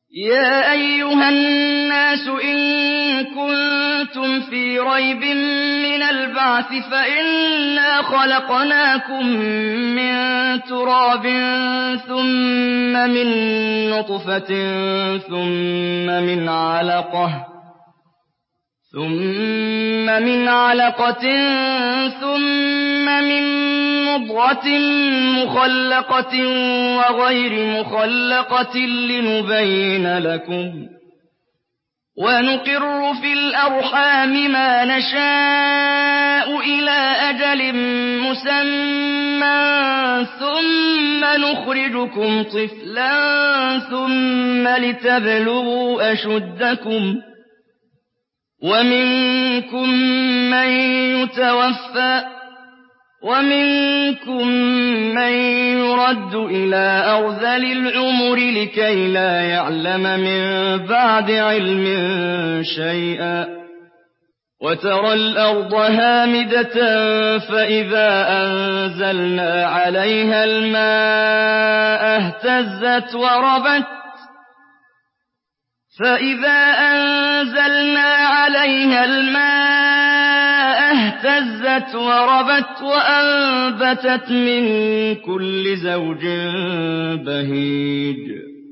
يَا أَيُّهَا النَّاسُ إِن كُنتُمْ فِي رَيْبٍ مِّنَ الْبَعْثِ فَإِنَّا خَلَقْنَاكُم مِّن تُرَابٍ ثُمَّ مِن نُّطْفَةٍ ثُمَّ مِنْ عَلَقَةٍ ثُمَّ مِن مُّضْغَةٍ مُّخَلَّقَةٍ وَغَيْرِ مُخَلَّقَةٍ لِّنُبَيِّنَ لَكُمْ ۚ وَنُقِرُّ فِي الْأَرْحَامِ مَا نَشَاءُ إِلَىٰ أَجَلٍ مُّسَمًّى ثُمَّ نُخْرِجُكُمْ طِفْلًا ثُمَّ لِتَبْلُغُوا أَشُدَّكُمْ ۖ وَمِنكُم مَّن يُتَوَفَّىٰ وَمِنكُم مَّن يُرَدُّ إِلَىٰ أَرْذَلِ الْعُمُرِ لِكَيْ لَا يَعْلَمَ مِن بَعْدِ عِلْمٍ شَيْئًا ۚ وَتَرَى الْأَرْضَ هَامِدَةً فَإِذَا أَنزَلْنَا عَلَيْهَا الْمَاءَ اهْتَزَّتْ وَرَبَتْ وَأَنبَتَتْ مِن كُلِّ زَوْجٍ بَهِيجٍ